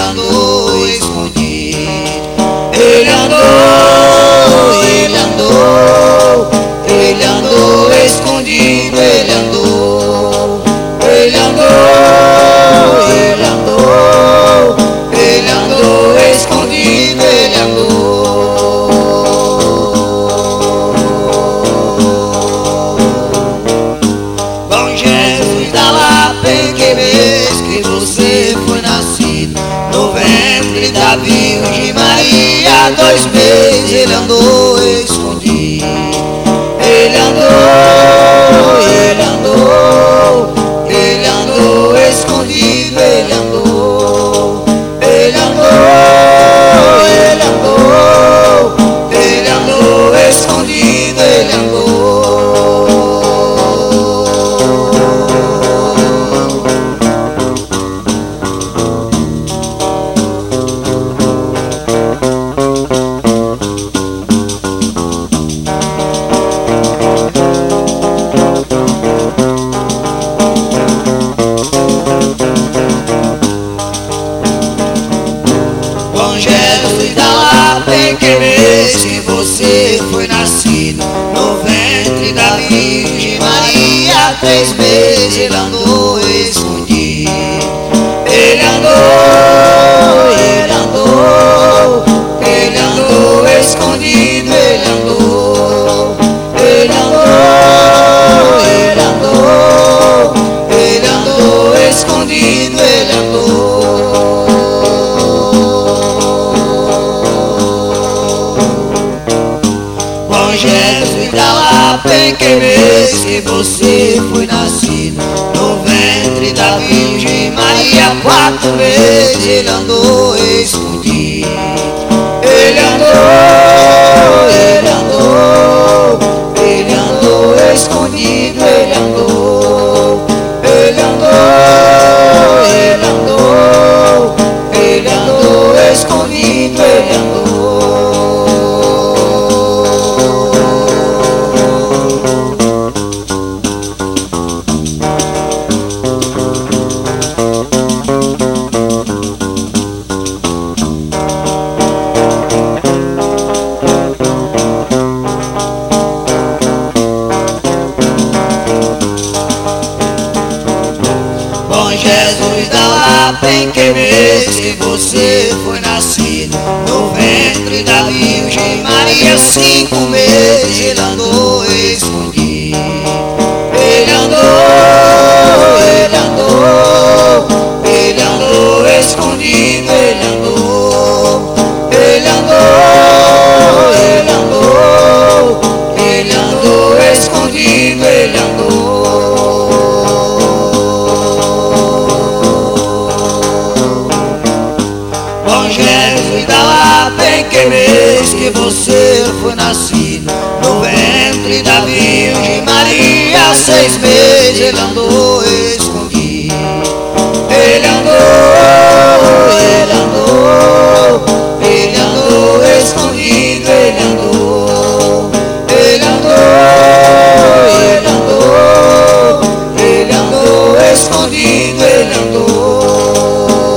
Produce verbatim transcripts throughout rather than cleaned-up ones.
andou escondido. Ele andou, ele andou, ele andou escondido, ele andou, ele andou, ele andou, ele andou escondido, ele andou. Bom Jesus da Lapa, em que mês que você foi nascido? No ventre da Virgem Maria, dois meses ele andou escondido. Ele andou, ele andou, ele andou escondido, ele andou, ele andou, ele andou, ele andou escondido, ele andou. Jesus da Lapa, em que mês que você foi nascido? No ventre da Virgem Maria, três meses ele andou escondido. Ele andou, ele andou, ele andou escondido, ele andou, ele andou, ele andou, ele andou escondido, ele andou. Jesus da Lapa, em que mês que você foi nascido? No ventre da Virgem Maria, quatro vezes ele andou escondido. Ele andou, ele andou, ele andou escondido, ele andou, ele andou, ele andou, ele andou escondido, ele andou. Jesus da Lapa, em que mês que você foi nascido? No ventre da Virgem Maria, cinco meses ele andou escondido. Ele andou, ele andou, ele andou escondido, ele andou, ele andou, ele andou, ele andou escondido, ele andou. Jesus da Lapa, em que mês que você foi nascido? No ventre da Virgem Maria, seis meses ele andou escondido. Ele andou, ele andou, ele andou escondido, ele andou, ele andou, ele andou, ele andou escondido, ele andou.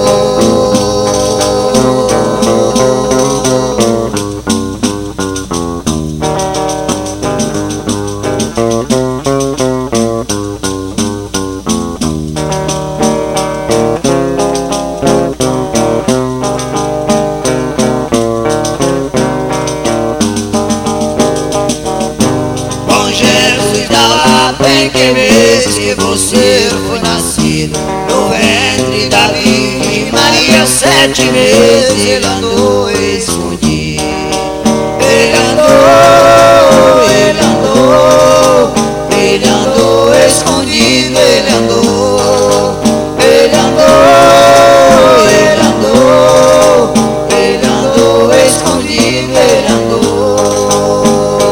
Em que mês que você foi nascido? No ventre da Virgem Maria, sete meses ele andou escondido. Ele andou, ele andou, ele andou escondido, ele andou, ele andou, ele andou, ele andou escondido, ele andou.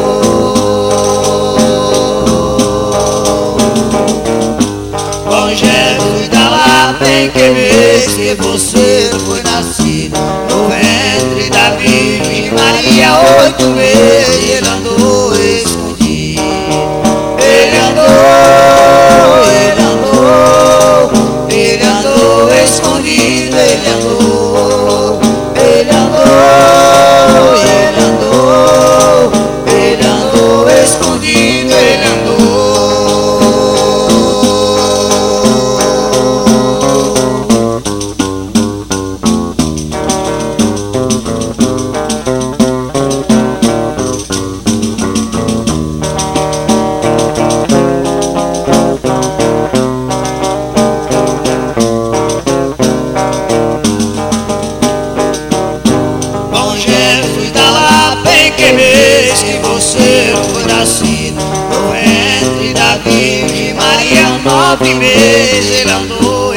Jesus da Lapa, em que mês que você foi nascido? No ventre da Virgem Maria, oito meses ele andou escondido. Ele andou, ele andou, ele andou escondido, ele andou. nove meses ele andou